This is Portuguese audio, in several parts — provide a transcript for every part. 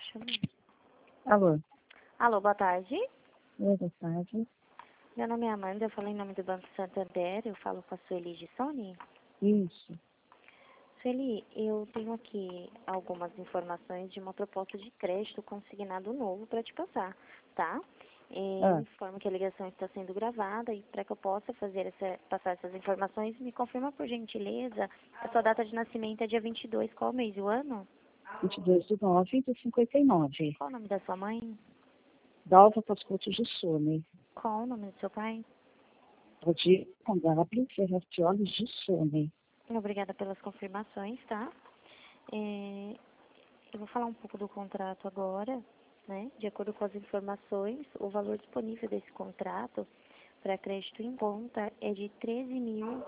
Alô? Alô, boa tarde. Oi, boa tarde. Meu nome é Amanda, eu falo em nome do Banco Santander, eu falo com a Sueli Gissoni. Isso. Sueli, eu tenho aqui algumas informações de uma proposta de crédito consignado novo para te passar, tá? Informo que a ligação está sendo gravada e para que eu possa passar essas informações, me confirma por gentileza, a sua data de nascimento é dia 22, qual mês e o ano? 22/9/59. Qual o nome da sua mãe? Dalva Pascotto Gissoni. Qual o nome do seu pai? Valdir com W, Ferracioli Gissoni. Obrigada pelas confirmações, tá? Eu vou falar um pouco do contrato agora, né? De acordo com as informações, o valor disponível desse contrato para crédito em conta é de R$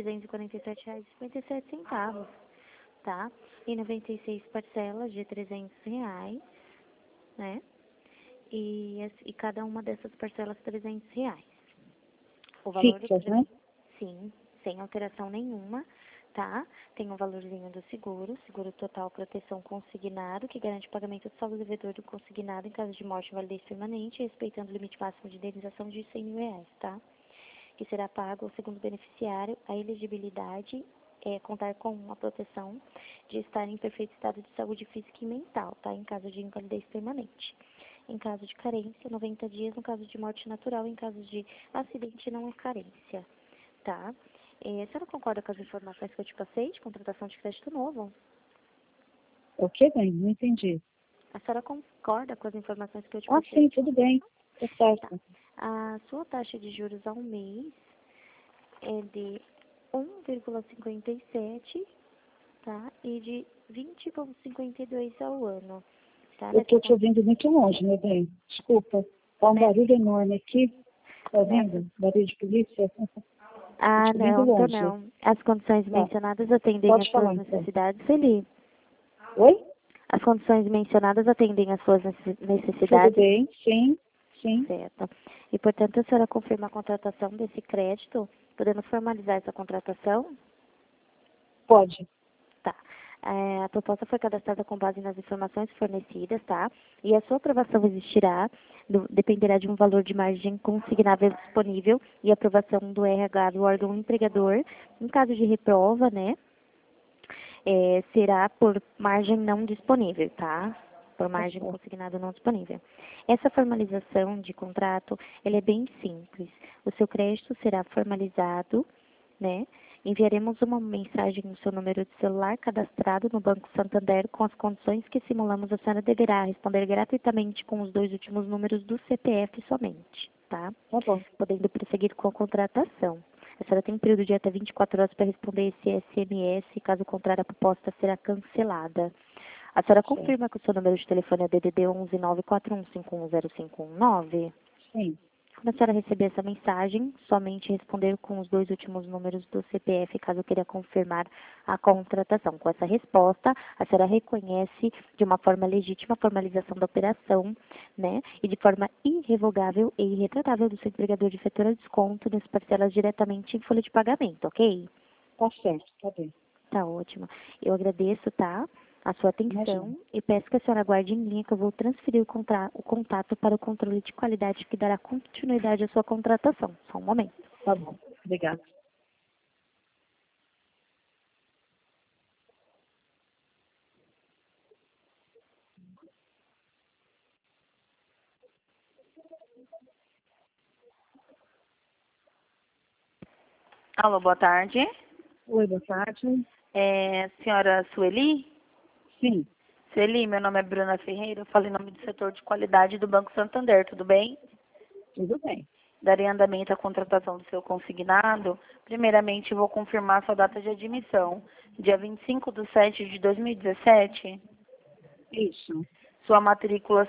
13.347,57, tá? E 96 parcelas de R$ 300, né? E cada uma dessas parcelas R$ 300. O valor do Fixas, né? Sim, sem alteração nenhuma, tá? Tem o valorzinho do seguro total proteção consignado, que garante o pagamento do saldo devedor do consignado em caso de morte ou validez permanente, respeitando o limite máximo de indenização de R$ 100.000, tá? Que será pago ao segundo beneficiário. A elegibilidade é contar com a proteção de estar em perfeito estado de saúde física e mental, tá? Em caso de invalidez permanente. Em caso de carência, 90 dias. No caso de morte natural, em caso de acidente, não é carência, tá? A senhora concorda com as informações que eu te passei de contratação de crédito novo? O que, bem? Não entendi. A senhora concorda com as informações que eu te Ah, passei? sim, tudo bem. Tá certo. A sua taxa de juros ao mês é de 1,57, tá? E de 20,52 ao ano, tá? Eu estou te ouvindo muito longe, meu bem. Desculpa. Tá um barulho enorme aqui. Tá vendo? Barulho de polícia. Ah, Estou ouvindo não, tô longe. não. As condições Tá. mencionadas atendem Pode às suas falar, então. necessidades, Felipe. Oi? As condições mencionadas atendem às suas Tudo necessidades, bem? Sim. Sim. certo? E, portanto, a senhora confirma a contratação desse crédito, podemos formalizar essa contratação? Pode. Tá. A proposta foi cadastrada com base nas informações fornecidas, tá? E a sua aprovação existirá, dependerá de um valor de margem consignável disponível e aprovação do RH do órgão empregador. Em caso de reprova, né, será por margem não disponível, tá? Por margem consignada não disponível. Essa formalização de contrato, ele é bem simples. O seu crédito será formalizado, né? Enviaremos uma mensagem no seu número de celular cadastrado no Banco Santander com as condições que simulamos. A senhora deverá responder gratuitamente com os 2 últimos números do CPF somente, tá? Tá bom. Podendo prosseguir com a contratação. A senhora tem um período de até 24 horas para responder esse SMS, caso contrário a proposta será cancelada. A senhora confirma que o seu número de telefone é DDD 11 941510519? Sim. Quando a senhora receber essa mensagem, somente responder com os 2 últimos números do CPF, caso queira confirmar a contratação. Com essa resposta, a senhora reconhece de uma forma legítima a formalização da operação, né? E de forma irrevogável e irretratável do seu empregador de efetuar desconto nas parcelas diretamente em folha de pagamento, ok? Tá certo, tá bem. Tá ótimo. Eu agradeço, tá? A sua atenção. Imagina. E peço que a senhora aguarde em linha que eu vou transferir o contato para o controle de qualidade que dará continuidade à sua contratação. Só um momento. Tá bom. Obrigada. Alô, boa tarde. Oi, boa tarde. Senhora Sueli? Sim. Sueli, meu nome é Bruna Ferreira, eu falo em nome do setor de qualidade do Banco Santander, tudo bem? Tudo bem. Darei andamento à contratação do seu consignado. Primeiramente, vou confirmar sua data de admissão. Dia 25/7/2017, Isso. sua matrícula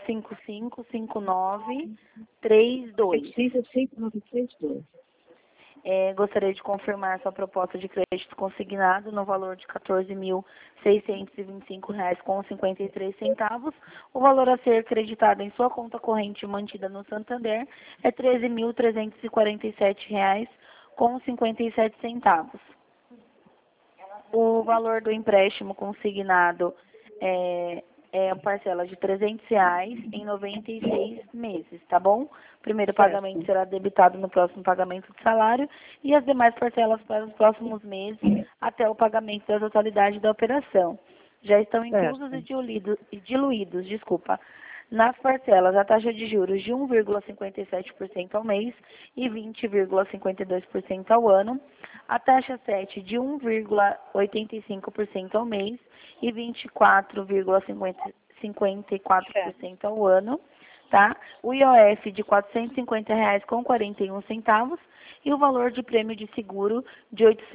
555932. 555932. Gostaria de confirmar sua proposta de crédito consignado no valor de R$ 14.625,53. O valor a ser creditado em sua conta corrente mantida no Santander é R$ 13.347,57. O valor do empréstimo consignado é é a parcela de R$ 300 em 96 meses, tá bom? O primeiro Certo. pagamento será debitado no próximo pagamento de salário e as demais parcelas para os próximos meses até o pagamento da totalidade da operação. Já estão inclusos e diluídos, nas parcelas a taxa de juros de 1,57% ao mês e 20,52% ao ano, a taxa 7 de 1,85% ao mês e 24,54% ao ano, tá? O IOF de R$ 450,41 e o valor de prêmio de seguro de R$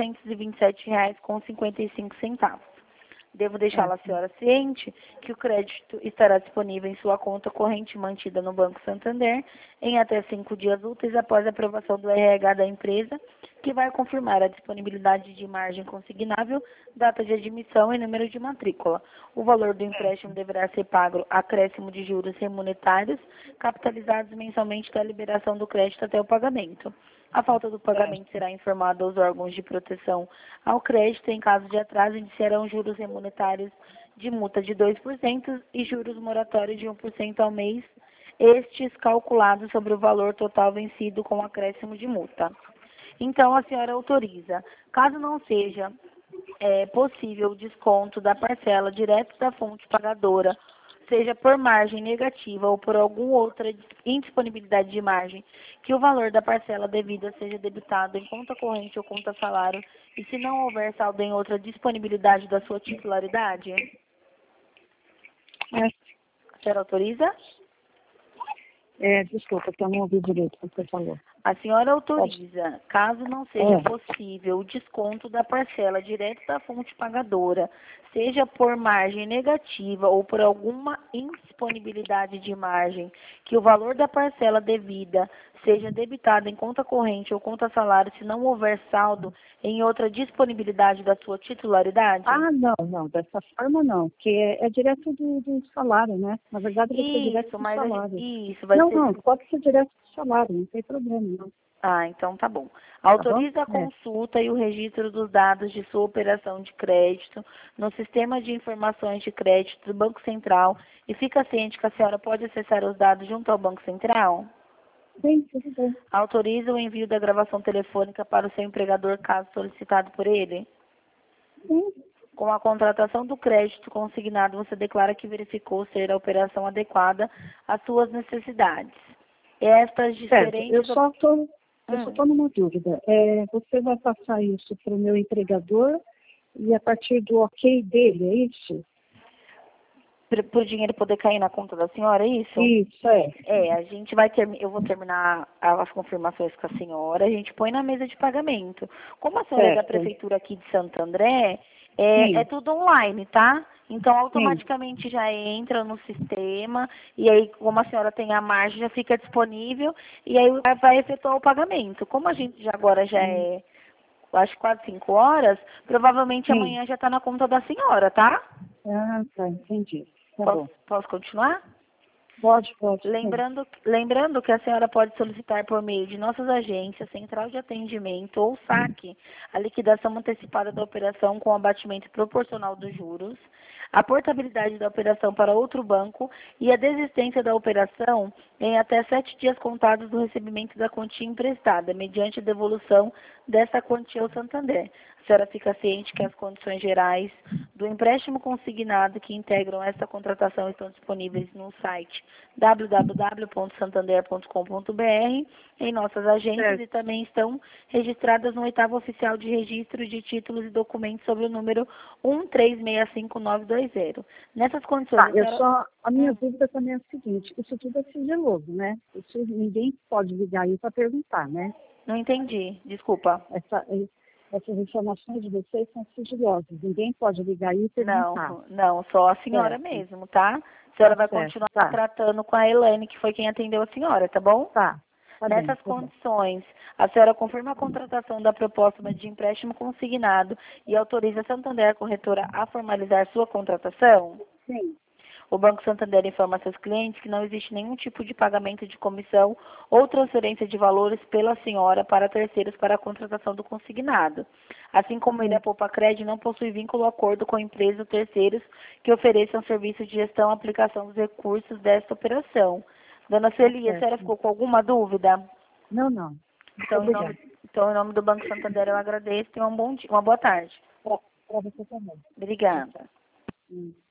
827,55. Devo deixá-la a senhora ciente que o crédito estará disponível em sua conta corrente mantida no Banco Santander em até 5 dias úteis após a aprovação do RH da empresa, que vai confirmar a disponibilidade de margem consignável, data de admissão e número de matrícula. O valor do empréstimo deverá ser pago acréscimo de juros remuneratários, capitalizados mensalmente da liberação do crédito até o pagamento. A falta do pagamento será informada aos órgãos de proteção ao crédito. Em caso de atraso, iniciarão juros remuneratários de multa de 2% e juros moratórios de 1% ao mês, estes calculados sobre o valor total vencido com acréscimo de multa. Então, a senhora autoriza. Caso não seja possível o desconto da parcela direto da fonte pagadora, seja por margem negativa ou por alguma outra indisponibilidade de margem, que o valor da parcela devida seja debitado em conta corrente ou conta salário, e se não houver saldo em outra disponibilidade da sua titularidade? A senhora autoriza? Desculpa, que eu não ouvi direito o que você falou. A senhora autoriza, caso não seja possível o desconto da parcela direto da fonte pagadora, seja por margem negativa ou por alguma indisponibilidade de margem, que o valor da parcela devida seja debitado em conta corrente ou conta salário, se não houver saldo em outra disponibilidade da sua titularidade? Não, dessa forma não, porque é direto do salário, né? Na verdade, vai ser direto do salário. Não, pode ser direto do salário, não tem problema, não. Ah, então tá bom. Autoriza a consulta e o registro dos dados de sua operação de crédito no Sistema de Informações de Crédito do Banco Central e fica ciente que a senhora pode acessar os dados junto ao Banco Central? Sim, tudo bem. Autoriza o envio da gravação telefônica para o seu empregador, caso solicitado por ele? Sim. Com a contratação do crédito consignado, você declara que verificou ser a operação adequada às suas necessidades. Estas diferentes... Eu só estou numa dúvida. Você vai passar isso para o meu empregador e a partir do ok dele, é isso? Para o dinheiro poder cair na conta da senhora, é isso? Isso, a gente vai eu vou terminar as confirmações com a senhora, a gente põe na mesa de pagamento. Como a senhora é da prefeitura aqui de Santo André, é tudo online, tá? Então, automaticamente já entra no sistema, e aí, como a senhora tem a margem, já fica disponível, e aí vai efetuar o pagamento. Como a gente agora já acho quase 5 horas, provavelmente amanhã já está na conta da senhora, tá? Ah, tá, entendi. Tá bom. Posso continuar? Pode. Lembrando que a senhora pode solicitar por meio de nossas agências, central de atendimento ou saque, a liquidação antecipada da operação com abatimento proporcional dos juros, a portabilidade da operação para outro banco e a desistência da operação em até 7 dias contados do recebimento da quantia emprestada, mediante a devolução dessa quantia ao Santander. A senhora fica ciente que as condições gerais do empréstimo consignado que integram esta contratação estão disponíveis no site www.santander.com.br, em nossas agências, e também estão registradas no 8º Oficial de Registro de Títulos e Documentos sobre o número 1365920. Nessas condições... A minha dúvida também é a seguinte, isso tudo é sigiloso, né? Isso ninguém pode ligar aí para perguntar, né? Não entendi, desculpa. Essas informações de vocês são sigilosas. Ninguém pode ligar aí e perguntar. Não, só a senhora mesmo, tá? A senhora vai continuar tratando com a Elaine, que foi quem atendeu a senhora, tá bom? Tá. Nessas condições, a senhora confirma a contratação da proposta de empréstimo consignado e autoriza a Santander, a corretora, a formalizar sua contratação? Sim. O Banco Santander informa a seus clientes que não existe nenhum tipo de pagamento de comissão ou transferência de valores pela senhora para terceiros para a contratação do consignado. Assim como ele, a Poupacred não possui vínculo ou acordo com empresas ou terceiros que ofereçam serviço de gestão e aplicação dos recursos desta operação. Dona Sueli, a senhora ficou com alguma dúvida? Não. Então, em nome do Banco Santander, eu agradeço e tenha um bom dia, uma boa tarde. Para você também. Obrigada.